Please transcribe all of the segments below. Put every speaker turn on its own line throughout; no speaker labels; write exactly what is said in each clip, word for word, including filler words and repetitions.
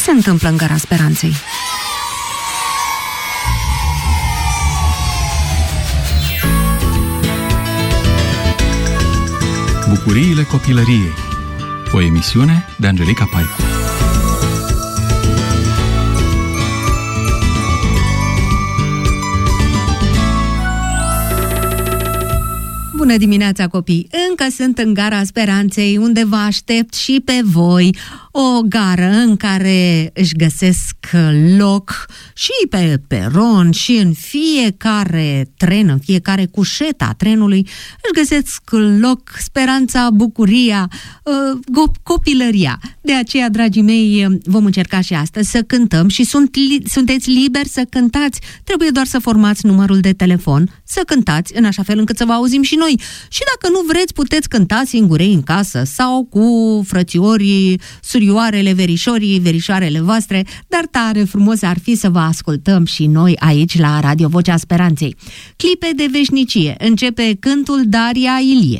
se întâmplă în Gara Speranței?
Bucuriile copilăriei. O emisiune de Angelica Paicu.
Bună dimineața, copii! Încă sunt în Gara Speranței, unde vă aștept și pe voi. O gară în care își găsesc loc și pe peron și în fiecare tren, în fiecare cușetă a trenului, își găsesc loc speranța, bucuria, copilăria. De aceea, dragii mei, vom încerca și astăzi să cântăm și sunt li- sunteți liberi să cântați. Trebuie doar să formați numărul de telefon, să cântați în așa fel încât să vă auzim și noi. Și dacă nu vreți, puteți cânta singurei în casă sau cu frățiorii, surioarele, verișorii, verișoarele voastre, dar tare frumos ar fi să vă ascultăm și noi aici la Radio Vocea Speranței. Clipe de veșnicie. Începe cântul Daria Ilie.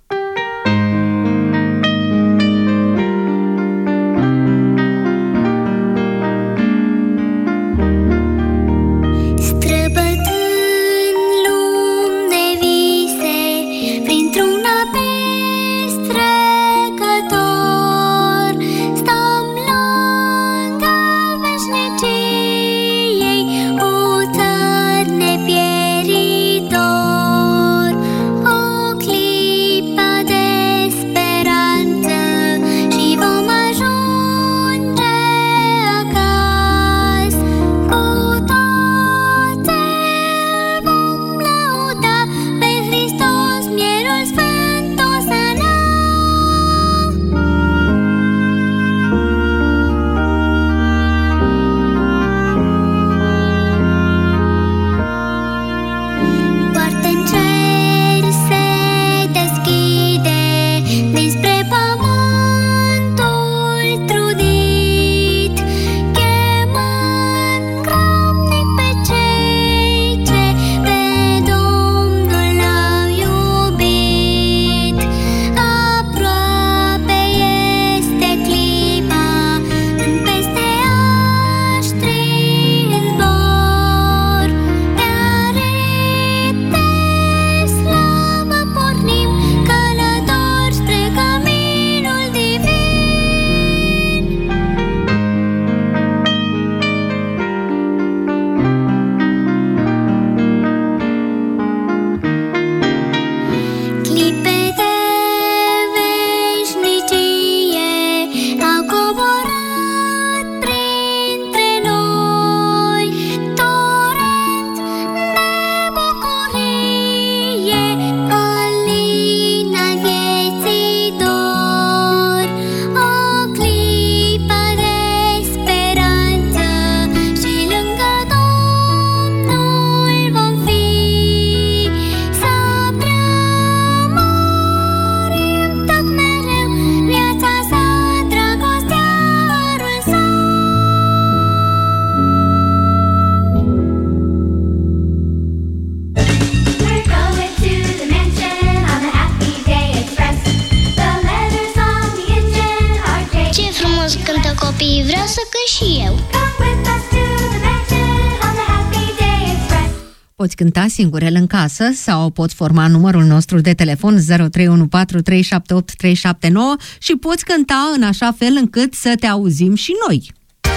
Poți cânta singurel în casă sau poți forma numărul nostru de telefon zero trei unu patru trei șapte opt trei șapte nouă și poți cânta în așa fel încât să te auzim și noi.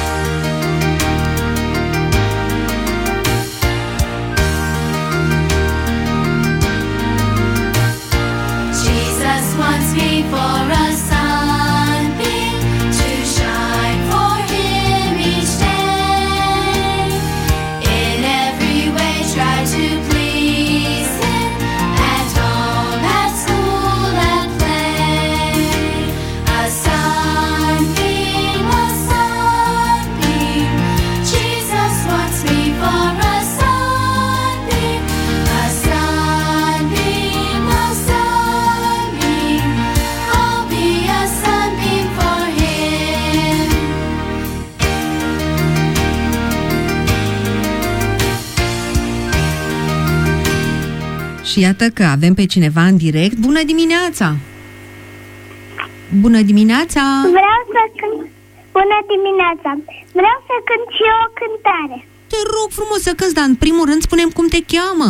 Și iată că avem pe cineva în direct. Bună dimineața! Bună dimineața!
Vreau să cânt, Bună dimineața! Vreau să cânt și eu o cântare.
Te rog frumos să cânti, dar în primul rând spune-mi cum te cheamă.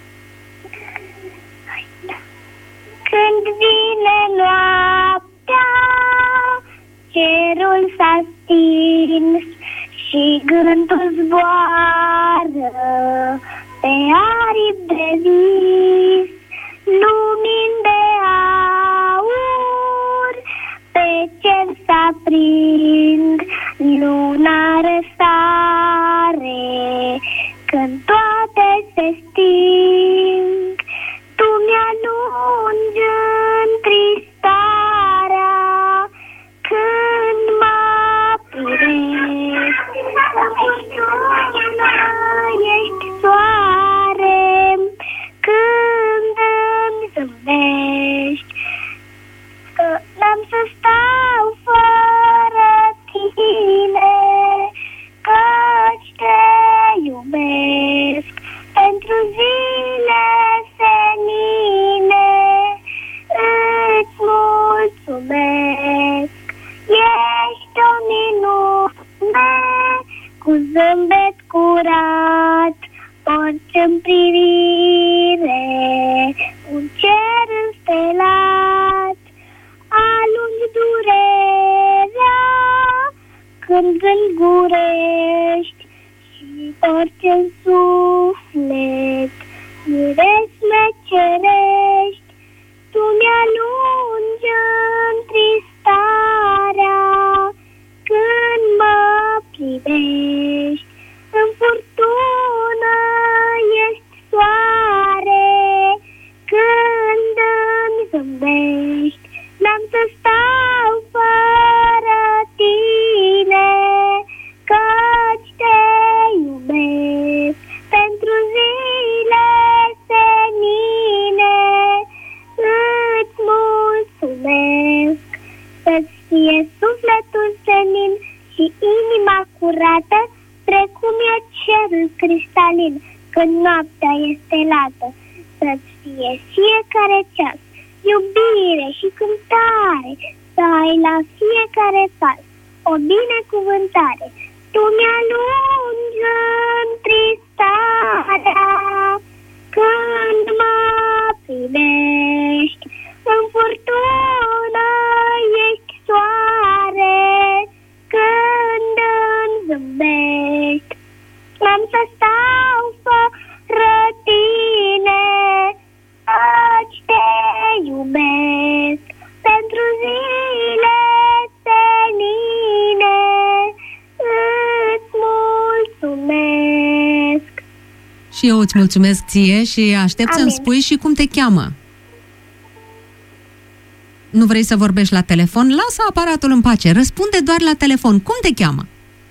Când vine noaptea, cerul s-a stins și gândul zboară pe aripi de vis, lumini de aur pe cer s-aprind, luna răsare când toate se sting. Tu mi-alungi întristarea când mă privești. Ești soare când îmi zâmbești. N-am să stau fără tine, căci te iubesc. Pentru zile senine îți mulțumesc. Ești o minune cu zâmbet curat, orice-n privire, un cer înstelat. Alungi durerea când îngurești și orice-n suflet miresme cerești. Tu mi-alungi întristarea când mă privești. În furtună ești soare când îmi zâmbești. N-am să stau fără tine, căci te iubesc. Pentru zile senine îți mulțumesc. Să-ți fie sufletul senin și inima curată, precum e cerul cristalin când noaptea este lată. Să-ți fie fiecare ceas iubire și cântare, să ai la fiecare pas o binecuvântare. Tu mi-alungi întristarea când mă privești. În furtună ești soare când îmi zâmbești. N-am să stau fără tine, căci te iubesc. Pentru zile senine îți mulțumesc.
Și eu îți mulțumesc ție și aștept să-mi spui și cum te cheamă. Nu vrei să vorbești la telefon? Lasă aparatul în pace, răspunde doar la telefon. Cum te cheamă?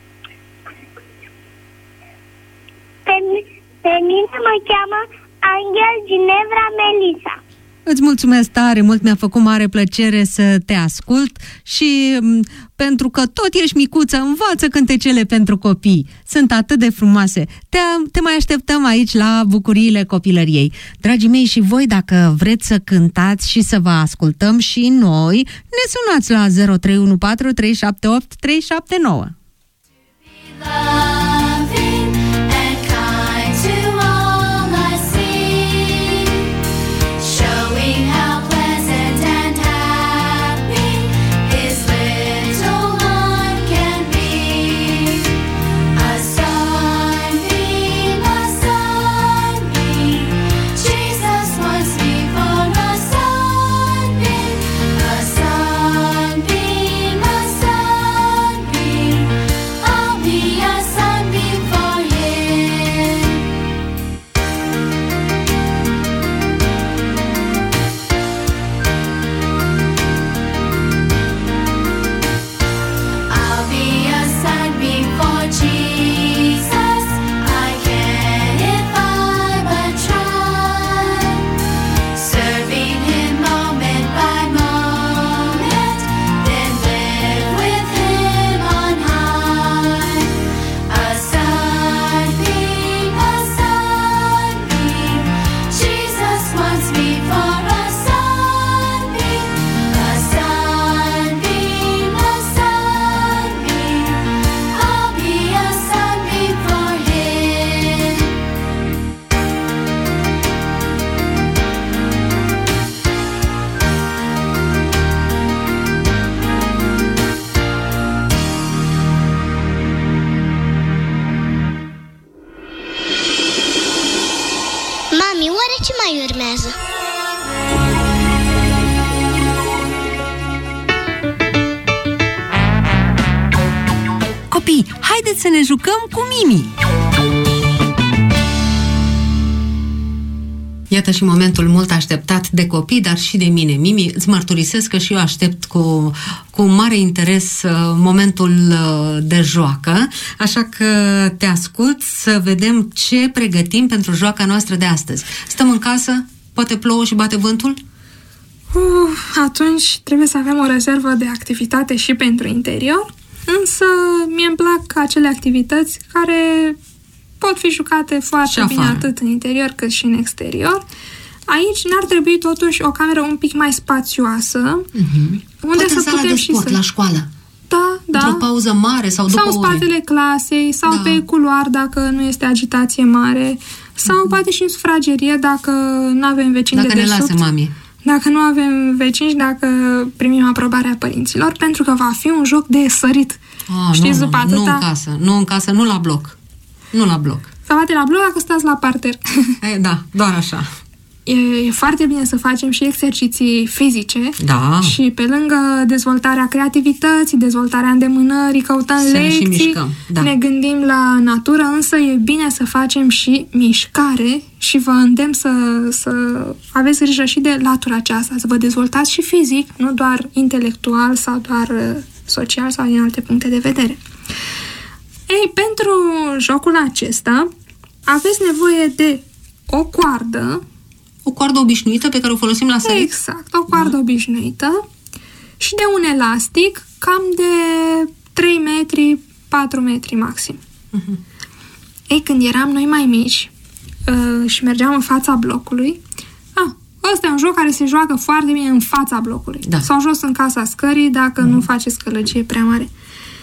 Pe, pe mine mă cheamă Angel Ginevra Melisa.
Îți mulțumesc tare mult, mi-a făcut mare plăcere să te ascult și m- pentru că tot ești micuță, învață cântecele pentru copii. Sunt atât de frumoase. Te, te mai așteptăm aici la Bucuriile Copilăriei. Dragii mei, și voi, dacă vreți să cântați și să vă ascultăm și noi, ne sunați la zero trei unu patru trei șapte opt trei șapte nouă.
Yes.
Copii, haideți să ne jucăm cu Mimi! Iată și momentul mult așteptat de copii, dar și de mine. Mimi, îți mărturisesc că și eu aștept cu, cu mare interes uh, momentul uh, de joacă, așa că te ascult să vedem ce pregătim pentru joaca noastră de astăzi. Stăm în casă? Poate plouă și bate vântul?
Uh, atunci trebuie să avem o rezervă de activitate și pentru interior, însă mie-mi plac acele activități care pot fi jucate foarte bine atât în interior cât și în exterior. Aici ne-ar trebui totuși o cameră un pic mai spațioasă,
mm-hmm.
unde
poate
să putem
de
și
sport,
să...
la școală.
Da, da.
Într-o pauză mare sau după
Sau în spatele
ore.
clasei, sau da. Pe culoar dacă nu este agitație mare, sau mm-hmm. poate și în sufragerie dacă nu avem vecini
dacă
de desubt.
Dacă ne lasă mami.
Dacă nu avem vecini și dacă primim aprobarea părinților, pentru că va fi un joc de sărit.
Oh,
știți,
nu,
după
nu,
atâta...
nu în casă, nu în casă, nu la bloc. Nu la bloc.
Sau poate la bloc dacă stați la parter.
E, da, doar așa.
E, e foarte bine să facem și exerciții fizice.
Da.
Și pe lângă dezvoltarea creativității, dezvoltarea îndemânării, căutăm
să
lecții,
ne, mișcăm, da.
Ne gândim la natură, însă e bine să facem și mișcare și vă îndemn să, să aveți grijă și de latura aceasta, să vă dezvoltați și fizic, nu doar intelectual sau doar social sau din alte puncte de vedere. Ei, pentru jocul acesta aveți nevoie de o coardă.
O coardă obișnuită pe care o folosim la sărit?
Exact, o coardă da. obișnuită și de un elastic cam de trei metri, patru metri maxim. Uh-huh. Ei, când eram noi mai mici uh, și mergeam în fața blocului, ah, ăsta e un joc care se joacă foarte bine în fața blocului. Da. Sau jos în casa scării dacă uh-huh. nu faceți călăgie prea mare.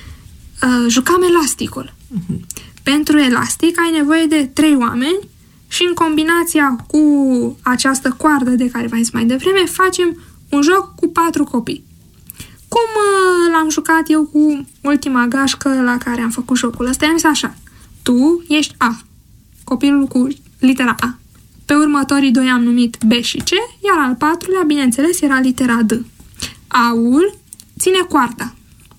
Uh, jucam elasticul. Uh-huh. Pentru elastic ai nevoie de trei oameni și în combinația cu această coardă de care v-am zis mai devreme, facem un joc cu patru copii. Cum uh, l-am jucat eu cu ultima gașcă la care am făcut jocul ăsta, i-am zis așa: tu ești A, copilul cu litera A. Pe următorii doi am numit B și C, iar al patrulea, bineînțeles, era litera D. A-ul ține coarda.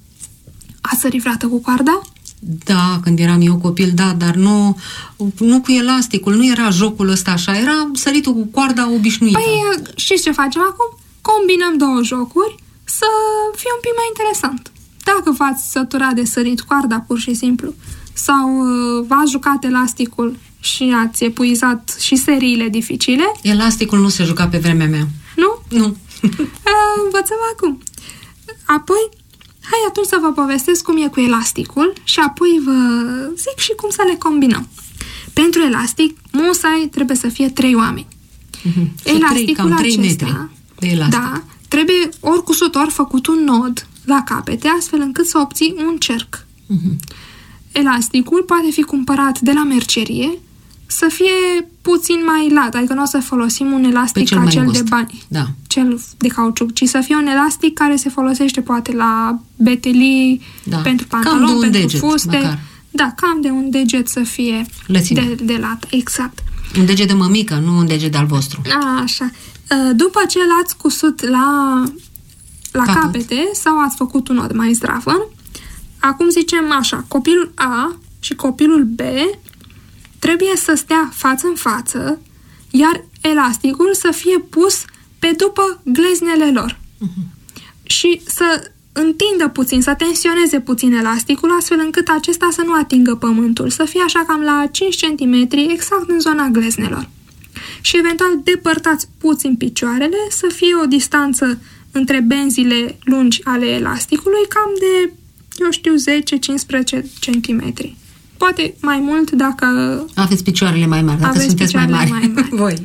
Ați sărit vreodată cu coarda?
Da, când eram eu copil, da, dar nu, nu cu elasticul, nu era jocul ăsta așa, era săritul cu coarda obișnuită.
Păi, știți ce facem acum? Combinăm două jocuri să fie un pic mai interesant. Dacă v-ați săturat de sărit coarda, pur și simplu, sau v-ați jucat elasticul și ați epuizat și seriile dificile...
Elasticul nu se juca pe vremea mea.
Nu?
Nu.
Învățăm acum. Apoi, hai atunci să vă povestesc cum e cu elasticul și apoi vă zic și cum să le combinăm. Pentru elastic, musai trebuie să fie trei oameni.
Mm-hmm.
Elasticul
cam trei
acesta,
metri de elastic.
Da, trebuie ori cusut, ori făcut un nod la capete, astfel încât să obții un cerc. Mm-hmm. Elasticul poate fi cumpărat de la mercerie, să fie puțin mai lat, adică nu o să folosim un elastic ca cel de bani,
da.
cel de cauciuc, ci să fie un elastic care se folosește poate la betelii, da. Pentru pantaloni, pentru deget, fuste. Măcar. Da, cam de un deget să fie de, de lat, exact.
Un deget de mămică, nu un deget al vostru.
A, așa. După ce l-ați cusut la, la capete sau ați făcut un nod mai zdravăn, acum zicem așa, copilul A și copilul B trebuie să stea față în față, iar elasticul să fie pus pe după gleznele lor. Uh-huh. Și să întindă puțin, să tensioneze puțin elasticul, astfel încât acesta să nu atingă pământul, să fie așa cam la cinci centimetri, exact în zona gleznelor. Și eventual depărtați puțin picioarele, să fie o distanță între benzile lungi ale elasticului, cam de, eu știu, zece cincisprezece centimetri. Poate mai mult dacă...
Aveți picioarele mai mari, dacă sunteți mai mari. mai mari. Voi.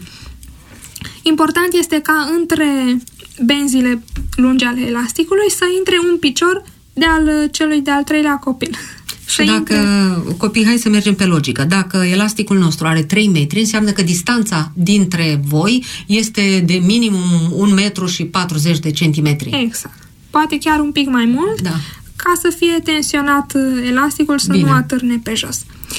Important este ca între benzile lungi ale elasticului să intre un picior de al celui de-al treilea copil.
Și dacă, intre... copii, hai să mergem pe logică. Dacă elasticul nostru are trei metri, înseamnă că distanța dintre voi este de minimum un metru și patruzeci de centimetri.
Exact. Poate chiar un pic mai mult.
Da.
Ca să fie tensionat elasticul, să Bine. nu atârne pe jos.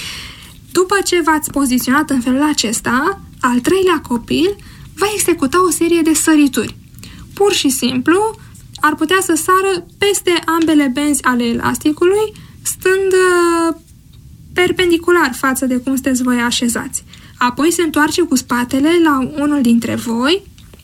După ce v-ați poziționat în felul acesta, al treilea copil va executa o serie de sărituri. Pur și simplu, ar putea să sară peste ambele benzi ale elasticului, stând uh, perpendicular față de cum sunteți voi așezați. Apoi se întoarce cu spatele la unul dintre voi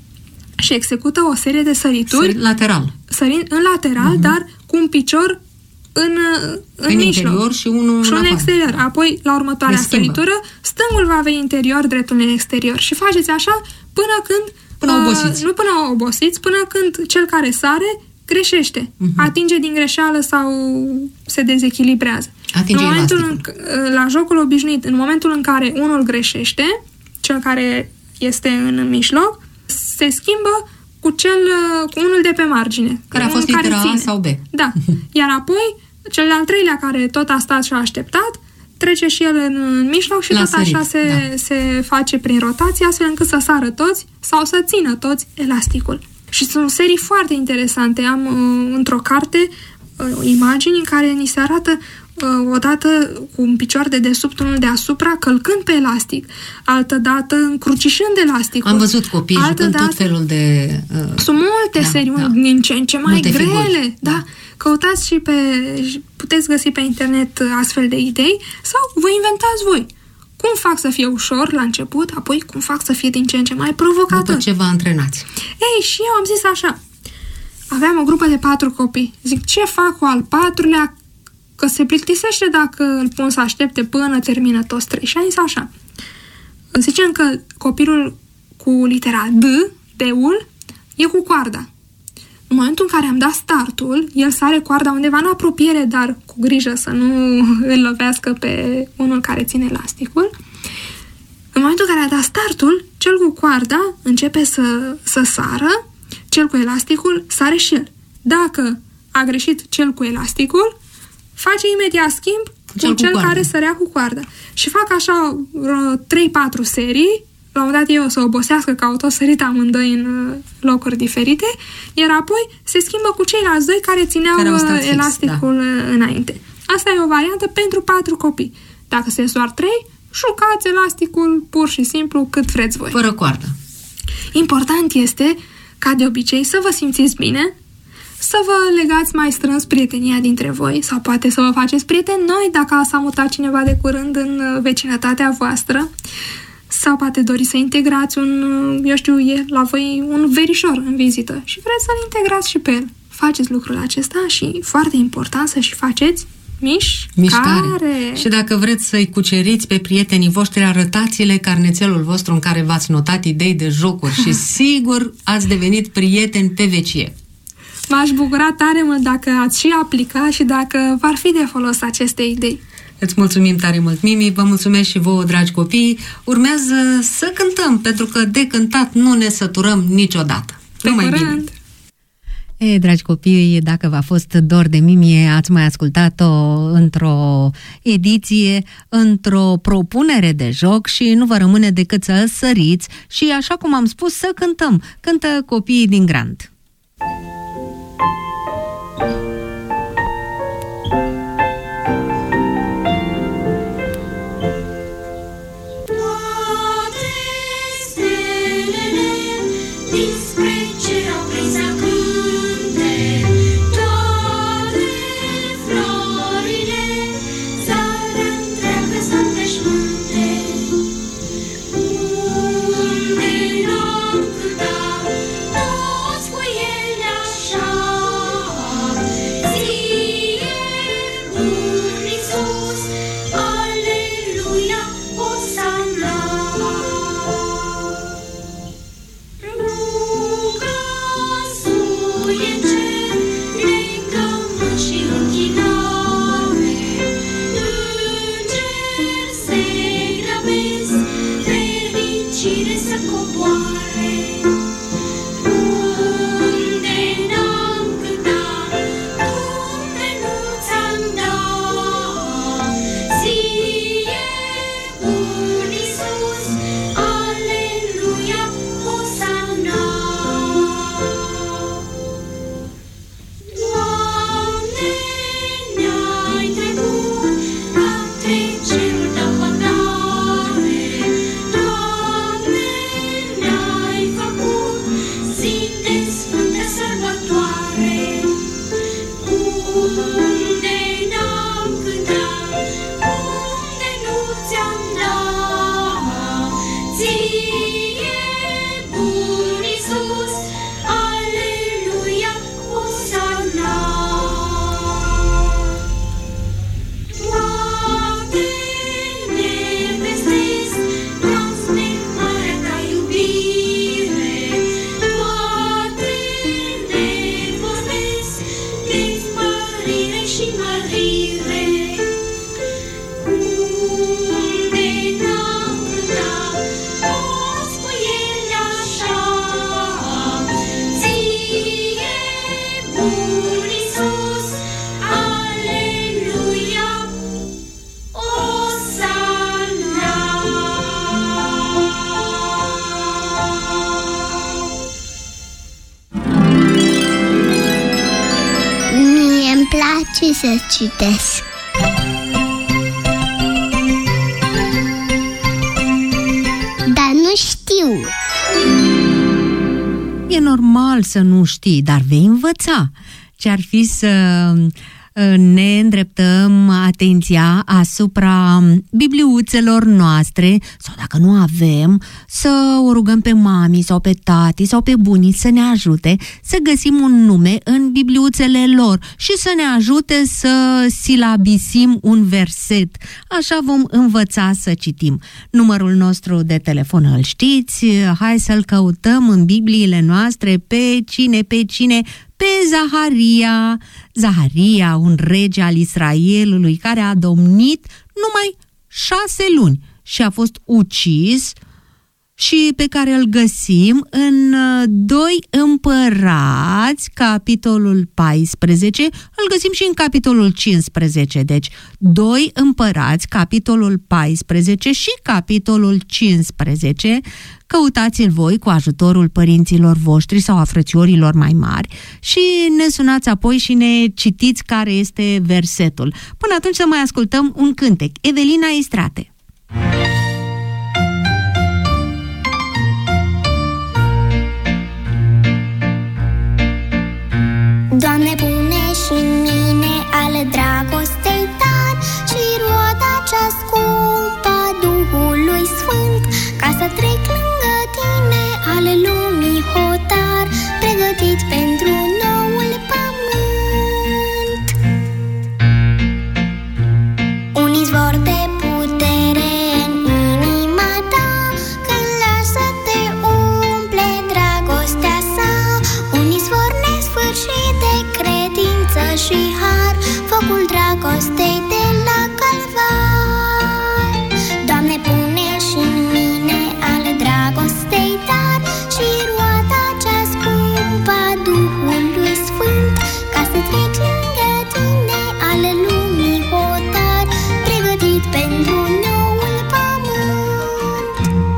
și execută o serie de sărituri.
Sări lateral.
Sărind în lateral, uh-huh. dar cu un picior în, în,
în
mijloc.
Interior și unul
și
în
în
afară.
exterior. Apoi, la următoarea săritură, stângul va avea interior, dreptul în exterior. Și faceți așa până când...
Până
uh,
obosiți.
Nu până obosiți, până când cel care sare greșește. Uh-huh. Atinge din greșeală sau se dezechilibrează.
Atinge
în momentul în,
elasticul.
la jocul obișnuit, în momentul în care unul greșește, cel care este în mijloc, se schimbă cu cel cu unul de pe margine.
Care a fost litera A sau B.
Da. Iar apoi, cel de-al treilea care tot a stat și a așteptat, trece și el în, în mijloc și
La
tot
sărit,
așa se,
da.
se face prin rotație, astfel încât să sară toți sau să țină toți elasticul. Și sunt serii foarte interesante. Am uh, într-o carte uh, imagini în care ni se arată uh, odată cu un picior de desubt, unul deasupra, călcând pe elastic, altă dată încrucișând elasticul.
Am văzut copii jucând tot felul de... Uh,
sunt multe
da,
serii,
da.
din ce în ce mai
Multe
grele.
figuri.
Da.
Da.
Căutați și pe... puteți găsi pe internet astfel de idei sau vă inventați voi. Cum fac să fie ușor la început, apoi cum fac să fie din ce în ce mai provocator.
După ce vă antrenați.
Ei, și eu am zis așa. Aveam o grupă de patru copii. Zic, ce fac cu al patrulea? Că se plictisește dacă îl pun să aștepte până termină toți trei. Și am zis așa. Zicem că copilul cu litera D, D-ul, e cu coarda. În momentul în care am dat startul, el sare coarda undeva în apropiere, dar cu grijă să nu îl lovească pe unul care ține elasticul. În momentul în care a dat startul, cel cu coarda începe să, să sară, cel cu elasticul sare și el. Dacă a greșit cel cu elasticul, face imediat schimb cu cel, cu cel care sărea cu coarda. Și fac așa trei patru serii. La un moment dat ei o să obosească că au tot sărit amândoi în locuri diferite, iar apoi se schimbă cu ceilalți doi care țineau care elasticul fix, da. înainte. Asta e o variantă pentru patru copii. Dacă se doar trei, jucați elasticul pur și simplu cât vreți voi.
Fără coardă.
Important este, ca de obicei, să vă simțiți bine, să vă legați mai strâns prietenia dintre voi sau poate să vă faceți prieteni noi dacă s-a mutat cineva de curând în vecinătatea voastră. Sau poate dori să integrați un, eu știu, e la voi un verișor în vizită și vreți să-l integrați și pe el. Faceți lucrul acesta și, foarte important, să și faceți mișcare.
Mișcare. Și dacă vreți să-i cuceriți pe prietenii voștri, arătați-le carnețelul vostru în care v-ați notat idei de jocuri și sigur ați devenit prieteni pe vecie.
M-aș bucura tare mult dacă ați și aplica și dacă v-ar fi de folos aceste idei.
Îți mulțumim tare mult, Mimi, vă mulțumesc și vouă, dragi copii. Urmează să cântăm, pentru că de cântat nu ne săturăm niciodată. Numai bine!
E, dragi copii, dacă v-a fost dor de Mimi, ați mai ascultat-o într-o ediție, într-o propunere de joc și nu vă rămâne decât să săriți și, așa cum am spus, să cântăm. Cântă copiii din Grant.
Unde n-am Domnul Iisus, aleluia, Osana.
Mie îmi place să citesc. Dar nu știu.
E normal să nu știi, dar vei învăța. Ce-ar fi să ne îndreptăm atenția asupra bibliuțelor noastre, sau dacă nu avem, să o rugăm pe mami sau pe tati sau pe bunii să ne ajute să găsim un nume în bibliuțele lor și să ne ajute să silabisim un verset. Așa vom învăța să citim. Numărul nostru de telefon îl știți, hai să-l căutăm în Bibliile noastre pe cine, pe cine, pe Zaharia. Zaharia, un rege al Israelului care a domnit numai șase luni și a fost ucis și pe care îl găsim în doi Împărați, capitolul paisprezece, îl găsim și în capitolul cincisprezece. Deci, doi Împărați, capitolul paisprezece și capitolul cincisprezece, căutați-l voi cu ajutorul părinților voștri sau a frățiorilor mai mari și ne sunați apoi și ne citiți care este versetul. Până atunci să mai ascultăm un cântec. Evelina Istrate.
Doamne, pune și în mine al dragostei tari și roada cea scumpă a Duhului Sfânt, ca să trec lângă tine al lumii hotar, pregătit pentru noul pământ. Un izvor de putere în inima ta, când lași să te umple dragostea sa, un izvor nesfârșit de credință și har, focul dragostei de la Calvar. Doamne, pune și în mine al dragostei tari și roada cea scumpă a Duhului Sfânt, ca să trec lângă tine al lumii hotar, pregătit pentru noul pământ.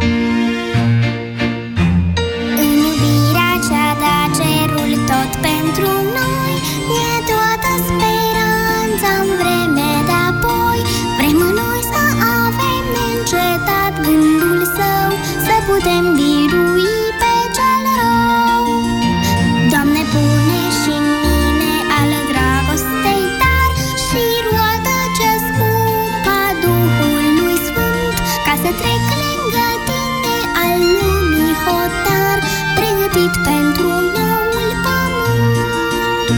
În iubirea cea da cerul tot pentru noi, e toată speranța în vremea de apoi. Vrem în noi să avem neîncetat gândul său, să putem birui pe cel rău. Doamne, pune și în mine al dragostei tari și roada cea scumpă a Duhului Sfânt, ca să trec lângă tine al lumii hotar, pregătit pentru noul pământ.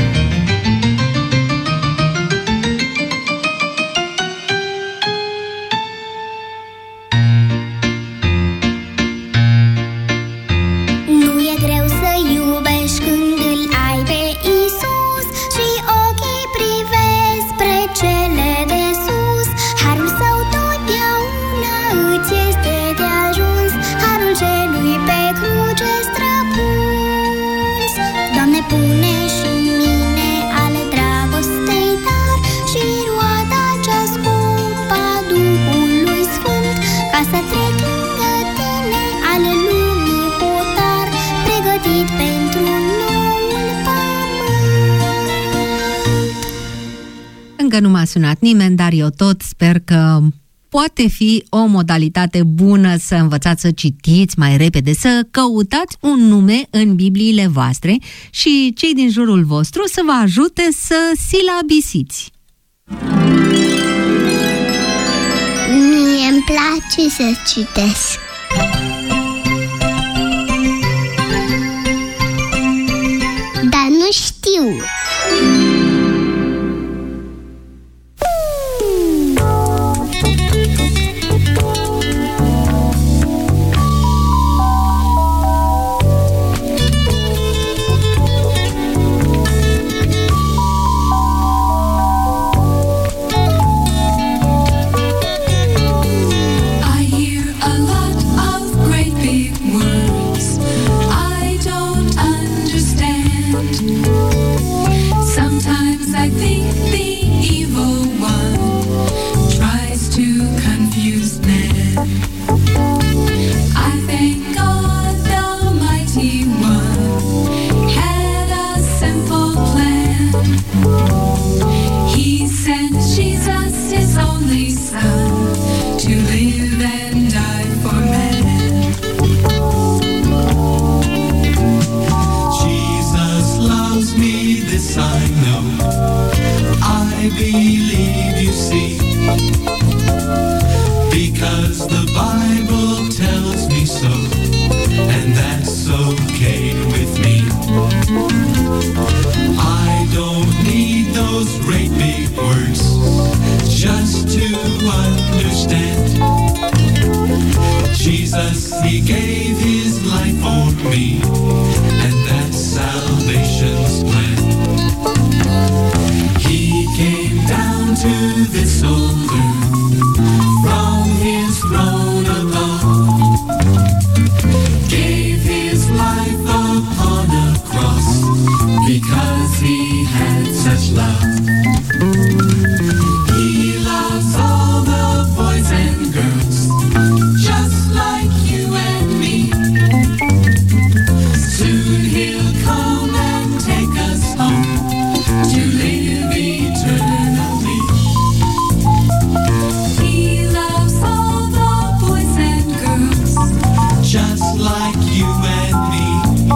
Nu e greu să iubești când îl ai pe Iisus și ochii privesc spre cele de sus. Harul său totdeauna îți este de ajuns, harul celui pe cruce străpuns. Doamne, pune și în mine al dragostei tari și roada cea scumpă a Duhului Sfânt, ca să trec lângă tine al lumii hotar, pregătit pentru noul pământ.
Încă nu m-a sunat nimeni, dar eu tot sper că poate fi o modalitate bună să învățați să citiți mai repede, să căutați un nume în Bibliile voastre și cei din jurul vostru să vă ajute să silabisiți.
Mie îmi place să citesc. Dar nu știu.
I hear a lot of great big words I don't understand.
know. I believe, you see, because the Bible tells me so, and that's okay with me. I don't need those great big words just to understand. Jesus, he gave his life for me, and that's salvation's plan. He came down to this old earth from his throne above, gave his life upon a cross because he had such love. He loves all the boys and girls just like you and me. Soon he'll come and take us home to live eternally.
He loves all the boys and girls
Just like you and me.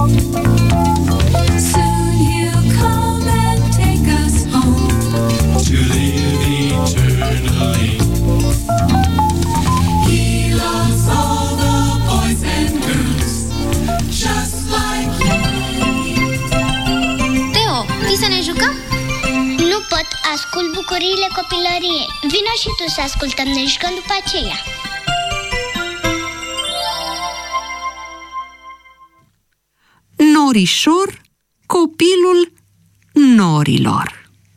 Soon he'll come and take us home
To live eternally. He loves all the boys and girls just like you.
Teo, vii să ne jucăm? Nu pot, ascult bucuriile copilăriei. Vino și tu să ascultăm, ne jucăm după aceea.
Norișor, copilul norilor.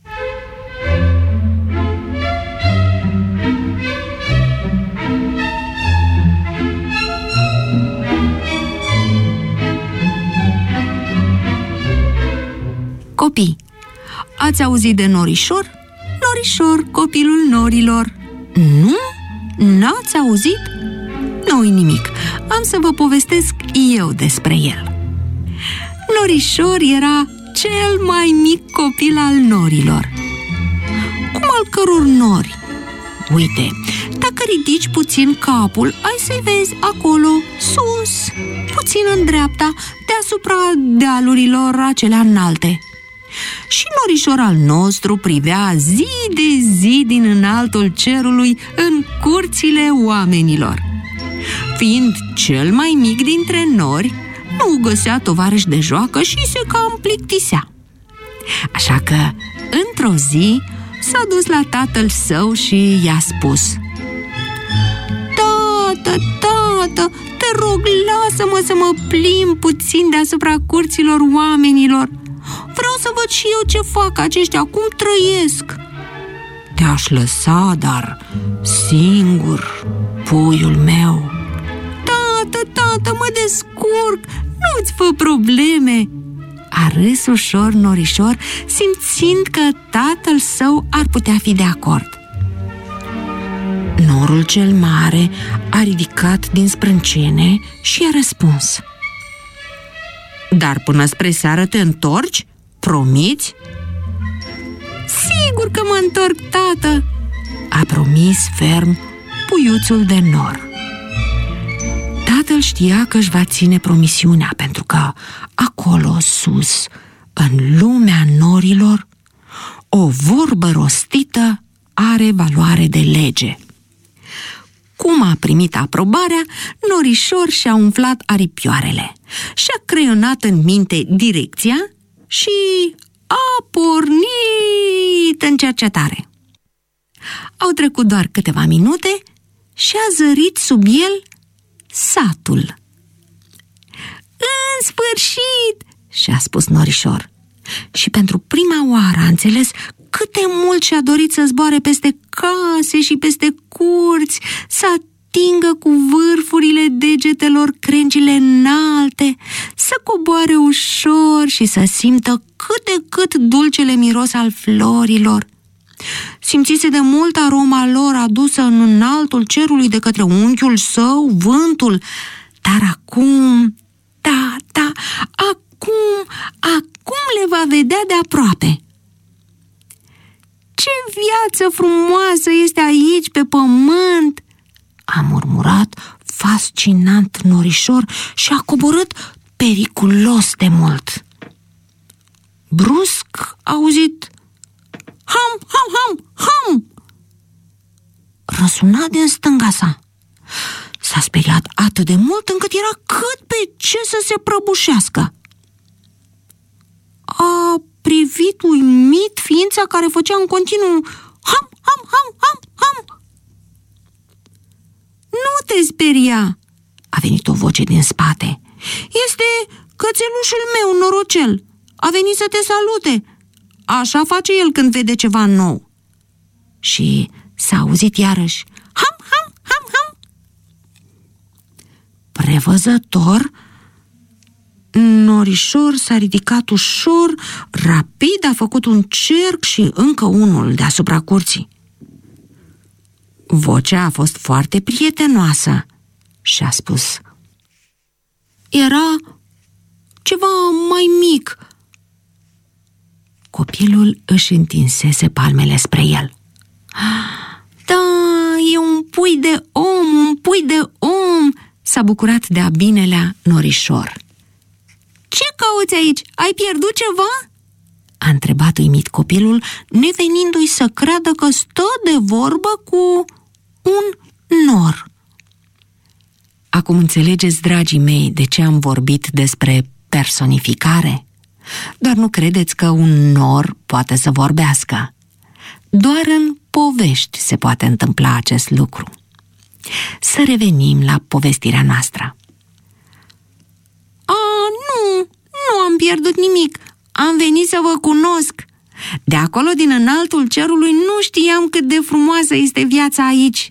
Copii, ați auzit de Norișor? Norișor, copilul norilor. Nu? N-ați auzit? Nu-i nimic, am să vă povestesc eu despre el. Norișor era cel mai mic copil al norilor. Cum al căror nori? Uite, dacă ridici puțin capul, ai să-i vezi acolo, sus, puțin în dreapta, deasupra dealurilor acelea înalte. Și norișor al nostru privea zi de zi din înaltul cerului în curțile oamenilor. Fiind cel mai mic dintre nori, nu găsea tovarăși de joacă și se cam plictisea. Așa că, într-o zi, s-a dus la tatăl său și i-a spus: Tată, tată, te rog, lasă-mă să mă plimb puțin deasupra curților oamenilor. Vreau să văd și eu ce fac aceștia, cum trăiesc. Te-aș lăsa, dar singur, puiul meu. Tată, tată, mă descurc, nu-ți fă probleme. A râs ușor Norișor, simțind că tatăl său ar putea fi de acord. Norul cel mare a ridicat din sprâncene și a răspuns: Dar până spre seară te întorci? Promiți? Sigur că mă întorc, tată, a promis ferm puiuțul de nor. Tatăl știa că își va ține promisiunea, pentru că acolo sus, în lumea norilor, o vorbă rostită are valoare de lege. Cum a primit aprobarea, Norișor și-a umflat aripioarele, și-a creionat în minte direcția și a pornit în cercetare. Au trecut doar câteva minute și a zărit sub el satul. În sfârșit, și-a spus Norișor. Și pentru prima oară a înțeles cât de mult și-a dorit să zboare peste case și peste curți, să atingă cu vârfurile degetelor crengile înalte, să coboare ușor și să simtă cât de cât dulcele miros al florilor. Simțise de mult aroma lor adusă în înaltul cerului de către unchiul său, vântul. Dar acum, da, da, acum, acum le va vedea de aproape. Ce viață frumoasă este aici pe pământ! A murmurat fascinant Norișor și a coborât periculos de mult. Brusc a auzit
ham, ham, ham! Răsuna din stânga sa. S-a speriat atât de mult încât era cât pe ce să se prăbușească. A privit uimit ființa care făcea în continuu ham, ham, ham, ham, ham. Nu te speria, a venit o voce din spate. Este cățelușul meu, Norocel. A venit să te salute. Așa face el când vede ceva nou. Și s-a auzit iarăși ham, ham, ham, ham. Prevăzător, Norișor s-a ridicat ușor, rapid a făcut un cerc și încă unul deasupra curții. Vocea a fost foarte prietenoasă și a spus: era ceva mai mic. Copilul își întinsese palmele spre el. Da, e un pui de om, un pui de om, s-a bucurat de-a binelea Norișor. Ce cauți aici? Ai pierdut ceva? A întrebat uimit copilul, nevenindu-i să creadă că stă de vorbă cu un nor. Acum înțelegeți, dragii mei, de ce am vorbit despre personificare? Dar nu credeți că un nor poate să vorbească. Doar în povești se poate întâmpla acest lucru. Să revenim la povestirea noastră. A, nu, nu am pierdut nimic. Am venit să vă cunosc. De acolo, din înaltul cerului, nu știam cât de frumoasă este viața aici.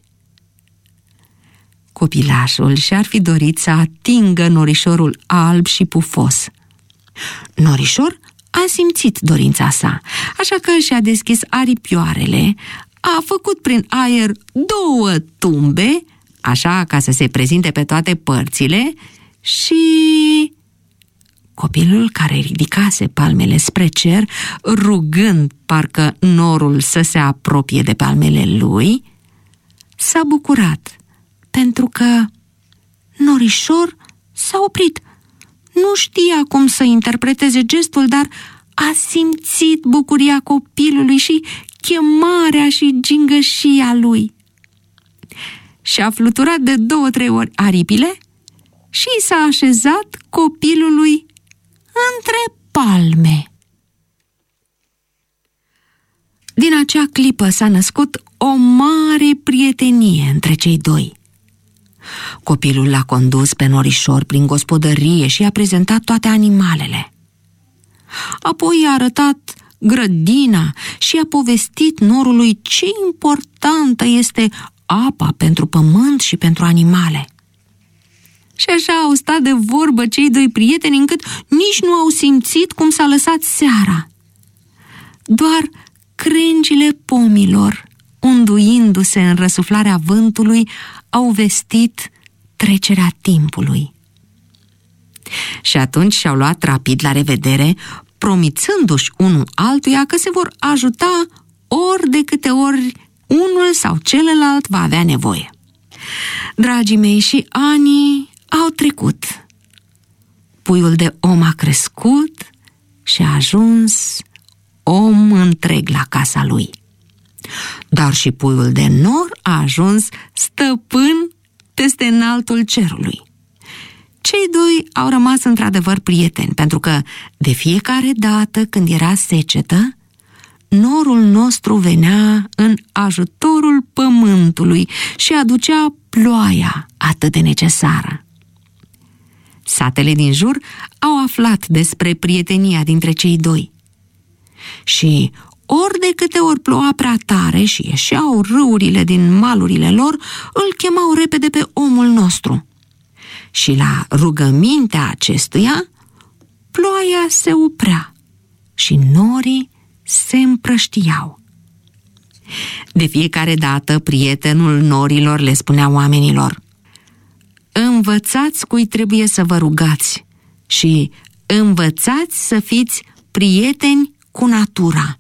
Copilașul și-ar fi dorit să atingă norișorul alb și pufos. Norișor a simțit dorința sa, așa că și-a deschis aripioarele, a făcut prin aer două tumbe, așa ca să se prezinte pe toate părțile, și copilul, care ridicase palmele spre cer, rugând parcă norul să se apropie de palmele lui, s-a bucurat, pentru că Norișor s-a oprit. Nu știa cum să interpreteze gestul, dar a simțit bucuria copilului și chemarea și gingășia lui. Și-a fluturat de două-trei ori aripile și s-a așezat copilului între palme. Din acea clipă s-a născut o mare prietenie între cei doi. Copilul l-a condus pe Norișor prin gospodărie și i-a prezentat toate animalele. Apoi i-a arătat grădina și i-a povestit norului ce importantă este apa pentru pământ și pentru animale. Și așa au stat de vorbă cei doi prieteni încât nici nu au simțit cum s-a lăsat seara. Doar crengile pomilor, unduindu-se în răsuflarea vântului, au vestit trecerea timpului. Și atunci și-au luat rapid la revedere, promițându-și unul altuia că se vor ajuta ori de câte ori unul sau celălalt va avea nevoie. Dragii mei, și anii au trecut. Puiul de om a crescut și a ajuns om întreg la casa lui. Dar și puiul de nor a ajuns stăpân peste înaltul cerului. Cei doi au rămas într-adevăr prieteni, pentru că de fiecare dată când era secetă, norul nostru venea în ajutorul pământului și aducea ploaia atât de necesară. Satele din jur au aflat despre prietenia dintre cei doi și ori de câte ori ploua prea tare și ieșeau râurile din malurile lor, îl chemau repede pe omul nostru. Și la rugămintea acestuia, ploaia se oprea și norii se împrăștiau. De fiecare dată, prietenul norilor le spunea oamenilor: învățați cui trebuie să vă rugați și învățați să fiți prieteni cu natura.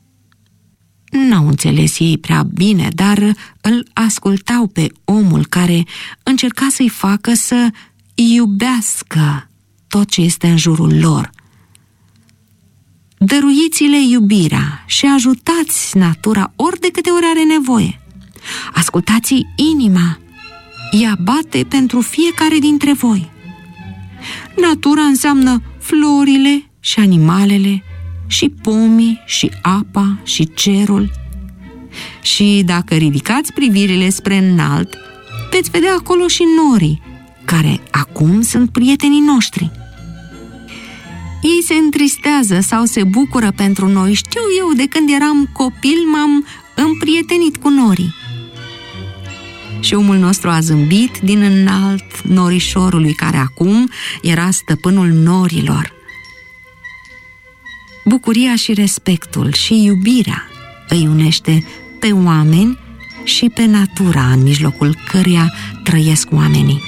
N-au înțeles ei prea bine, dar îl ascultau pe omul care încerca să-i facă să iubească tot ce este în jurul lor. Dăruiți-le iubirea și ajutați natura ori de câte ori are nevoie. Ascultați inima, ea bate pentru fiecare dintre voi. Natura înseamnă florile și animalele, și pomii, și apa, și cerul. Și dacă ridicați privirile spre înalt, veți vedea acolo și norii, care acum sunt prietenii noștri. Ei se întristează sau se bucură pentru noi. Știu eu, de când eram copil m-am împrietenit cu norii. Și omul nostru a zâmbit din înalt norișorului, care acum era stăpânul norilor. Bucuria și respectul și iubirea îi unește pe oameni și pe natura în mijlocul căreia trăiesc oamenii.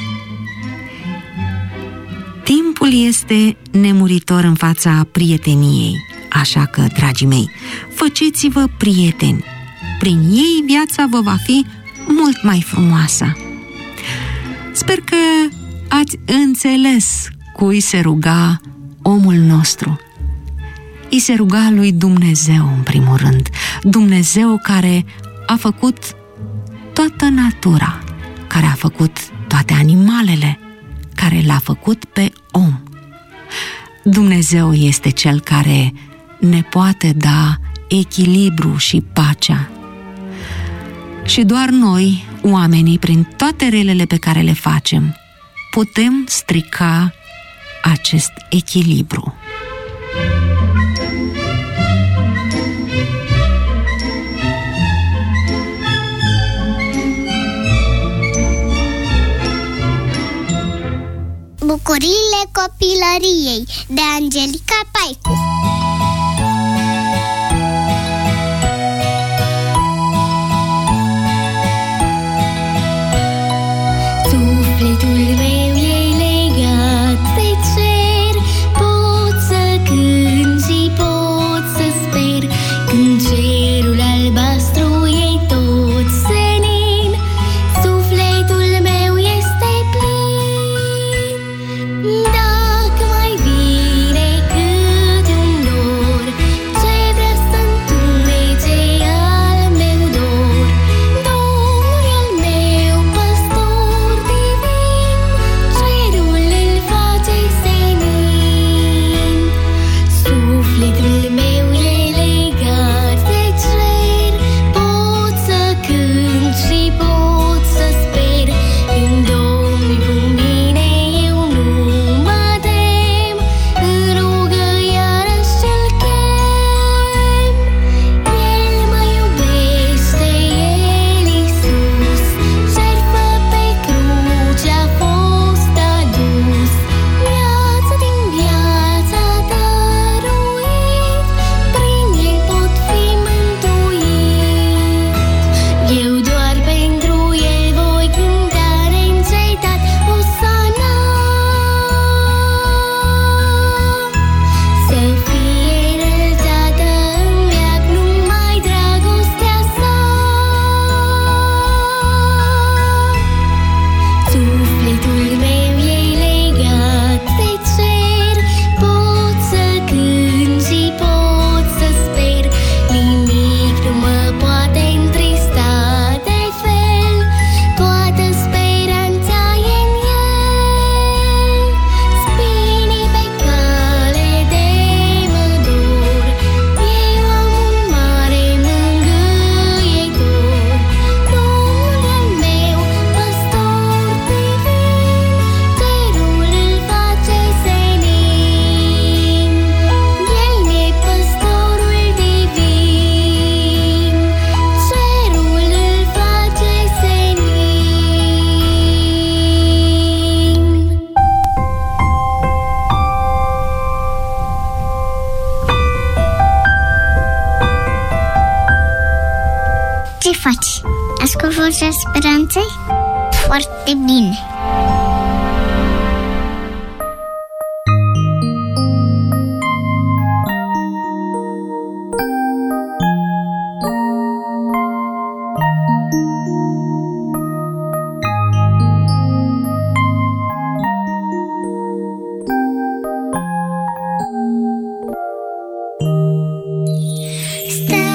Timpul este nemuritor în fața prieteniei, așa că, dragii mei, faceți-vă prieteni. Prin ei viața vă va fi mult mai frumoasă. Sper că ați înțeles cui se ruga omul nostru. Îi se ruga lui Dumnezeu, în primul rând, Dumnezeu care a făcut toată natura, care a făcut toate animalele, care l-a făcut pe om. Dumnezeu este Cel care ne poate da echilibru și pacea. Și doar noi, oamenii, prin toate relele pe care le facem, putem strica acest echilibru.
Bucuriile copilăriei, de Angelica Paicu. Sufletul meu e legat de cer, pot să cânt și pot să sper, când cerul albastru e tot senin, sufletul meu este plin. Dacă mai vine câte un dor, ce vrea să întunece al meu dor, Domnul e al meu păstor divin, cerul îl face senin. Sufletul meu e legat de cer, pot să cânt și pot să sper, când Domnul cu mine eu nu mă tem, în rugă iarăși ce-l chem. El mă iubește, El Iisus, jertfă pe cruce a fost adus, viață din viața dăruit, prin El pot fi mântuit. Eu doar pentru El voi cânta neîncetat Osana. Să fie înălțată în veac numai dragostea sa. Sufletul meu e legat de cer, pot să cânt și pot să sper, nimic nu mă poate întrista de fel, toată speranța e în El. Spinii pe cale de mă dor, eu am un mare mângâietor, Domnul al meu păstor divin, cerul îl face senin. El mi-e păstorul divin, cerul îl face senin. Ce faci? Ascult vocea speranței? Foarte bine. Stai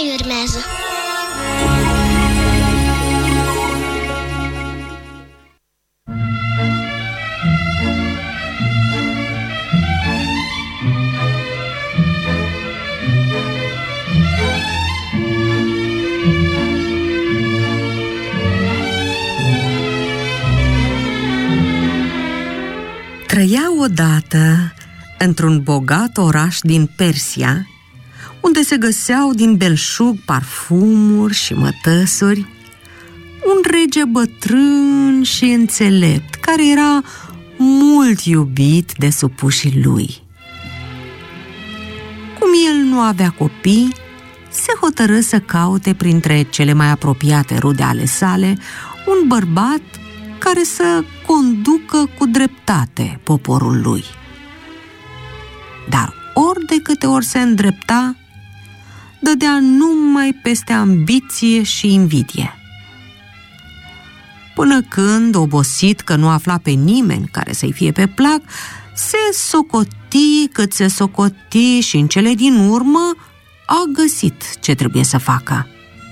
mai urmează?
Trăia odată într-un bogat oraș din Persia, unde se găseau din belșug parfumuri și mătăsuri, un rege bătrân și înțelept, care era mult iubit de supușii lui. Cum el nu avea copii, se hotărâ să caute printre cele mai apropiate rude ale sale un bărbat care să conducă cu dreptate poporul lui. Dar ori de câte ori se îndrepta, dădea numai peste ambiție și invidie. Până când, obosit că nu afla pe nimeni care să-i fie pe plac, se socoti cât se socoti și în cele din urmă a găsit ce trebuie să facă.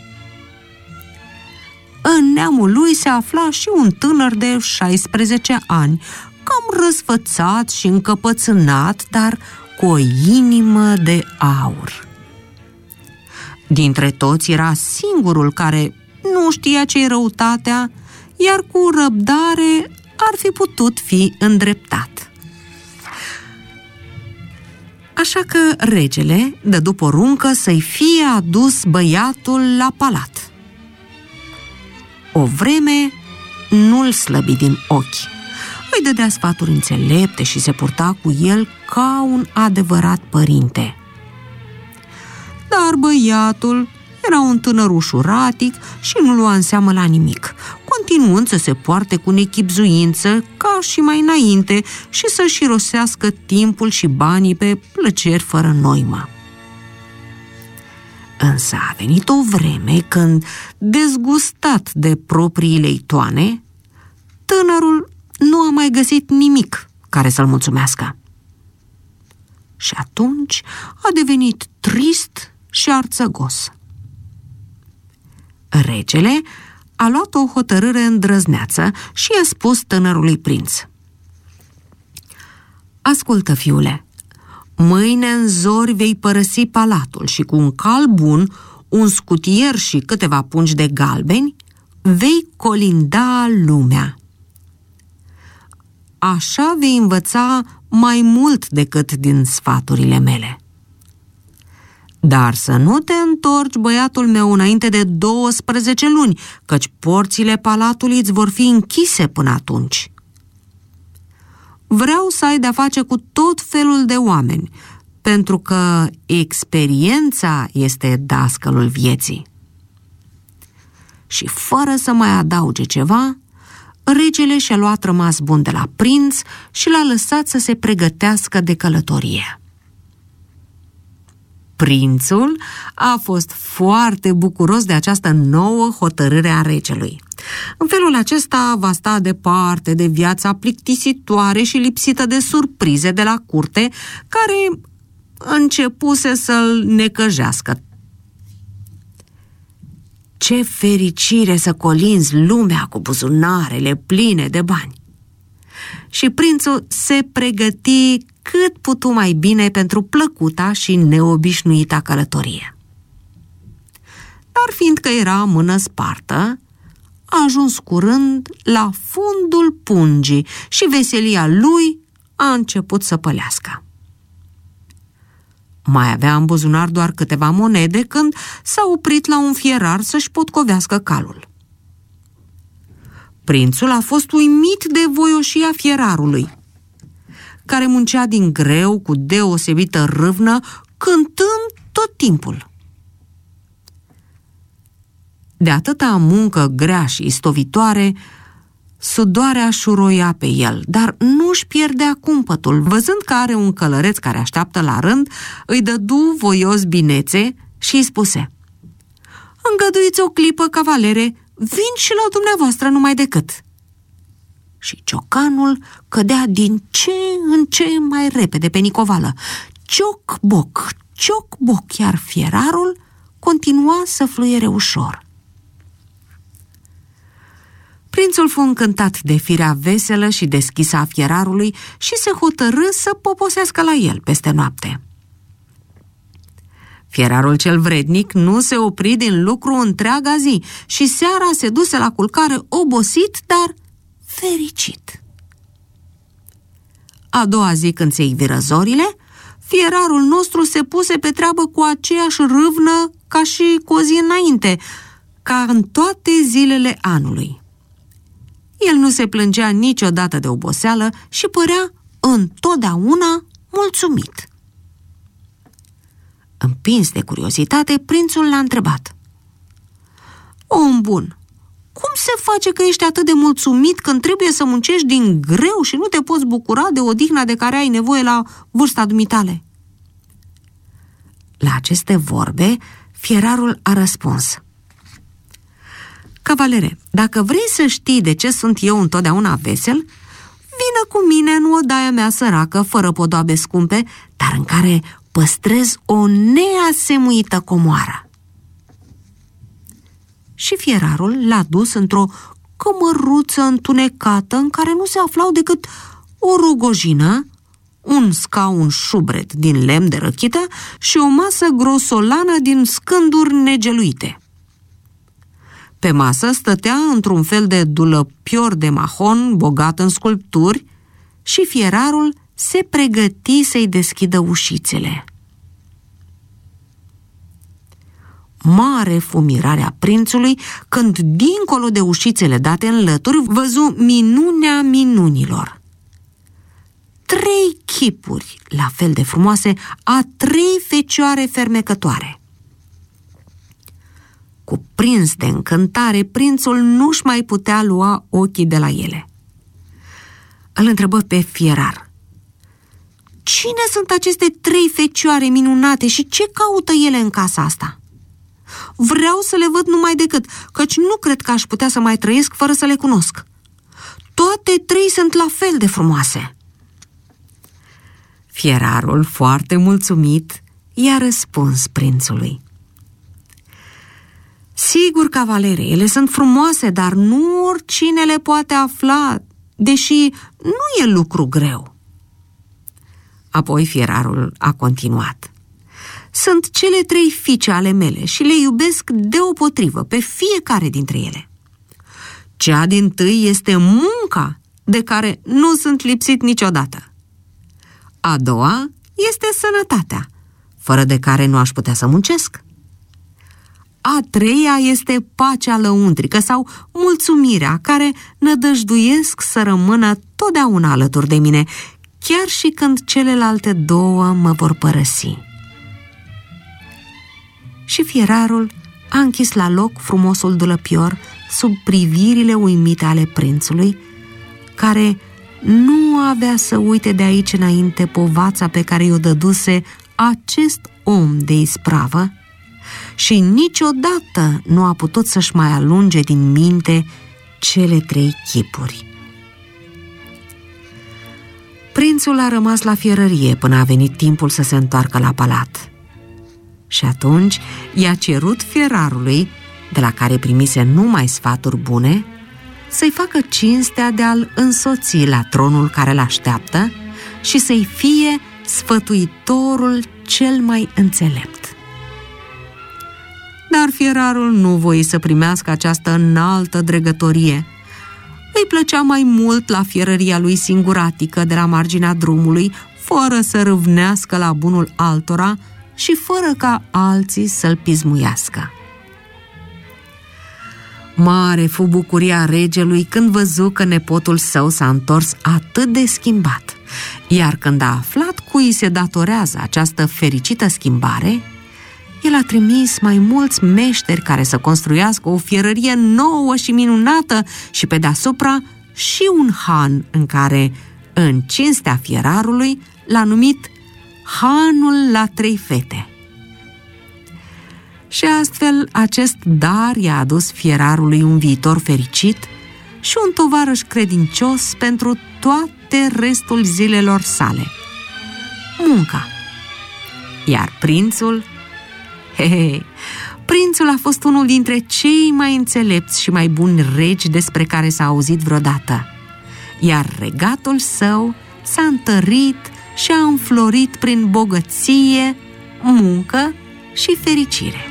În neamul lui se afla și un tânăr de șaisprezece ani, cam răsfățat și încăpățânat, dar cu o inimă de aur. Dintre toți era singurul care nu știa ce-i răutatea, iar cu răbdare ar fi putut fi îndreptat. Așa că regele dădu poruncă să-i fie adus băiatul la palat. O vreme nu-l slăbi din ochi. Îi dădea sfaturi înțelepte și se purta cu el ca un adevărat părinte. Dar băiatul era un tânăr ușuratic și nu lua în seamă la nimic, continuând să se poarte cu nechibzuință ca și mai înainte și să-și irosească timpul și banii pe plăceri fără noimă. Însă a venit o vreme când, dezgustat de propriile itoane, tânărul nu a mai găsit nimic care să-l mulțumească. Și atunci a devenit trist și arțăgos. Regele a luat o hotărâre îndrăzneață și i-a spus tânărului prinț: ascultă, fiule, mâine în zori vei părăsi palatul și cu un cal bun, un scutier și câteva pungi de galbeni vei colinda lumea. Așa vei învăța mai mult decât din sfaturile mele. Dar să nu te întorci, băiatul meu, înainte de douăsprezece luni, căci porțile palatului îți vor fi închise până atunci. Vreau să ai de-a face cu tot felul de oameni, pentru că experiența este dascălul vieții. Și fără să mai adauge ceva, regele și-a luat rămas bun de la prinț și l-a lăsat să se pregătească de călătorie. Prințul a fost foarte bucuros de această nouă hotărâre a regelui. În felul acesta va sta departe de viața plictisitoare și lipsită de surprize de la curte, care începuse să-l necăjească. Ce fericire să colinzi lumea cu buzunarele pline de bani! Și prințul se pregăti cât putu mai bine pentru plăcuta și neobișnuita călătorie. Dar fiindcă era mână spartă, a ajuns curând la fundul pungii și veselia lui a început să pălească. Mai avea în buzunar doar câteva monede când s-a oprit la un fierar să-și potcovească calul. Prințul a fost uimit de voioșia fierarului, care muncea din greu cu deosebită râvnă, cântând tot timpul. De atâta muncă grea și istovitoare, sudoarea șuroia pe el, dar nu-și pierdea cumpătul. Văzând că are un călăreț care așteaptă la rând, îi dădu voios binețe și îi spuse: îngăduiți o clipă, cavalere, vin și la dumneavoastră numai decât. Și ciocanul cădea din ce în ce mai repede pe nicovală. Cioc-boc, cioc-boc, iar fierarul continua să fluiere ușor. Prințul fu încântat de firea veselă și deschisă a fierarului și se hotărâ să poposească la el peste noapte. Fierarul cel vrednic nu se opri din lucru întreaga zi și seara se duse la culcare obosit, dar fericit. A doua zi, când se iviră zorile, fierarul nostru se puse pe treabă cu aceeași râvnă ca și cu o zi înainte, ca în toate zilele anului. El nu se plângea niciodată de oboseală și părea întotdeauna mulțumit. Împins de curiozitate, prințul l-a întrebat: Om bun, cum se face că ești atât de mulțumit când trebuie să muncești din greu și nu te poți bucura de odihna de care ai nevoie la vârsta dumitale? La aceste vorbe, fierarul a răspuns: Cavalere, dacă vrei să știi de ce sunt eu întotdeauna vesel, vină cu mine în odaia mea săracă, fără podoabe scumpe, dar în care păstrez o neasemuită comoară. Și fierarul l-a dus într-o cămăruță întunecată în care nu se aflau decât o rogojină, un scaun șubret din lemn de răchită și o masă grosolană din scânduri negeluite. Pe masă stătea într-un fel de dulăpior de mahon bogat în sculpturi și fierarul se pregăti să-i deschidă ușițele. Mare fu mirarea prințului când, dincolo de ușițele date în lături, văzu minunea minunilor. Trei chipuri la fel de frumoase a trei fecioare fermecătoare. Cuprins de încântare, prințul nu-și mai putea lua ochii de la ele. Îl întrebă pe fierar: Cine sunt aceste trei fecioare minunate și ce caută ele în casa asta? Vreau să le văd numai decât, căci nu cred că aș putea să mai trăiesc fără să le cunosc. Toate trei sunt la fel de frumoase. Fierarul, foarte mulțumit, i-a răspuns prințului: Sigur, cavalere, ele sunt frumoase, dar nu oricine le poate afla, deși nu e lucru greu. Apoi fierarul a continuat: Sunt cele trei fiice ale mele și le iubesc deopotrivă pe fiecare dintre ele. Cea dintâi este munca, de care nu sunt lipsit niciodată. A doua este sănătatea, fără de care nu aș putea să muncesc. A treia este pacea lăuntrică sau mulțumirea, care nădăjduiesc să rămână totdeauna alături de mine, chiar și când celelalte două mă vor părăsi. Și fierarul a închis la loc frumosul dulăpior sub privirile uimite ale prințului, care nu avea să uite de aici înainte povața pe care i-o dăduse acest om de ispravă și niciodată nu a putut să-și mai alunge din minte cele trei chipuri. Prințul a rămas la fierărie până a venit timpul să se întoarcă la palat. Și atunci i-a cerut fierarului, de la care primise numai sfaturi bune, să-i facă cinstea de a-l însoți la tronul care l-așteaptă și să-i fie sfătuitorul cel mai înțelept. Dar fierarul nu voi să primească această înaltă dregătorie. Îi plăcea mai mult la fierăria lui singuratică de la marginea drumului, fără să râvnească la bunul altora și fără ca alții să-l pismuiască. Mare fu bucuria regelui când văzu că nepotul său s-a întors atât de schimbat, iar când a aflat cui se datorează această fericită schimbare, el a trimis mai mulți meșteri care să construiască o fierărie nouă și minunată și pe deasupra și un han în care, în cinstea fierarului, l-a numit Hanul la trei fete. Și astfel acest dar i-a adus fierarului un viitor fericit și un tovarăș credincios pentru toate restul zilelor sale: munca. Iar prințul, he, he, Prințul a fost unul dintre cei mai înțelepți și mai buni regi despre care s-a auzit vreodată, iar regatul său s-a întărit și a înflorit prin bogăție, muncă și fericire.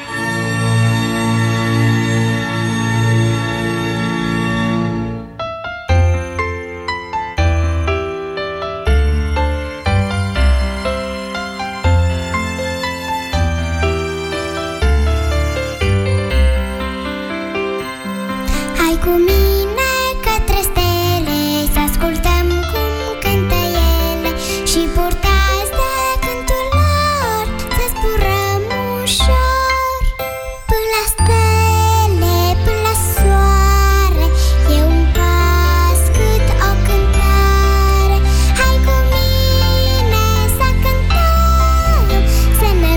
Hai cu mine către stele, să ascultăm cum cântă ele și purtați de cântul lor, să zburăm ușor. Până la stele, până la soare, e un pas cât o cântare. Hai cu mine să cântăm, să ne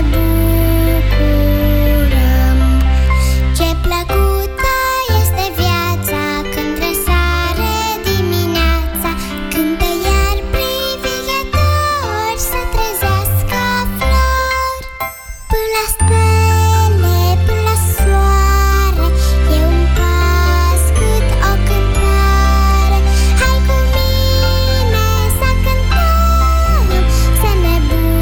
bucurăm. Ce plăcută este viața când răsare dimineața, cântă iar privighetori să trezească flori. Până la stele, până la soare, e un pas cât o cântare. Hai cu mine să cântăm, să ne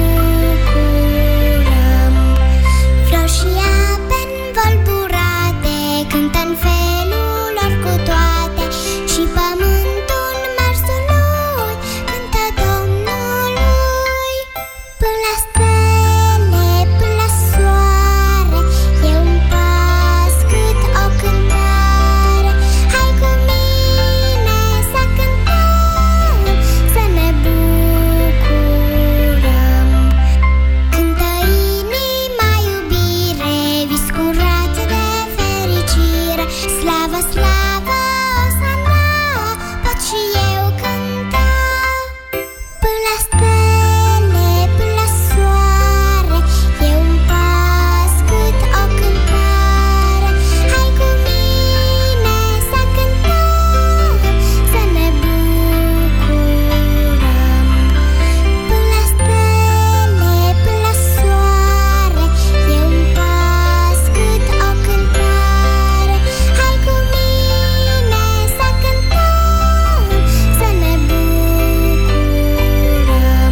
bucurăm. Flori și ape învolburate cântă în felul lor cu toate și pământul mersului cântă Domnului. Până la stele, până la soare, e un pas cât o cântare. Hai cu mine să cântăm, să ne bucurăm. Cântă inima iubire, vis curat de fericire. Slavă, slavă, Osana, pot și eu cânta. Până la stele, până la soare, e un pas cât o cântare. Hai cu mine să cântăm, să ne bucurăm. Până la stele, până la soare, e un pas cât o cântare. Hai cu mine să cântăm, să ne bucurăm.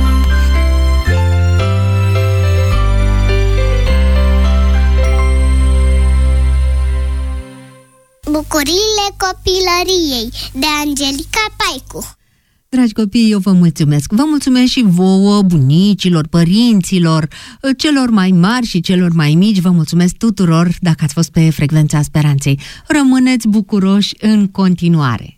Bucuriile copilăriei, de Angelica Paicu.
Dragi copii, eu vă mulțumesc. Vă mulțumesc și vouă, bunicilor, părinților, celor mai mari și celor mai mici. Vă mulțumesc tuturor dacă ați fost pe Frecvența Speranței. Rămâneți bucuroși în continuare.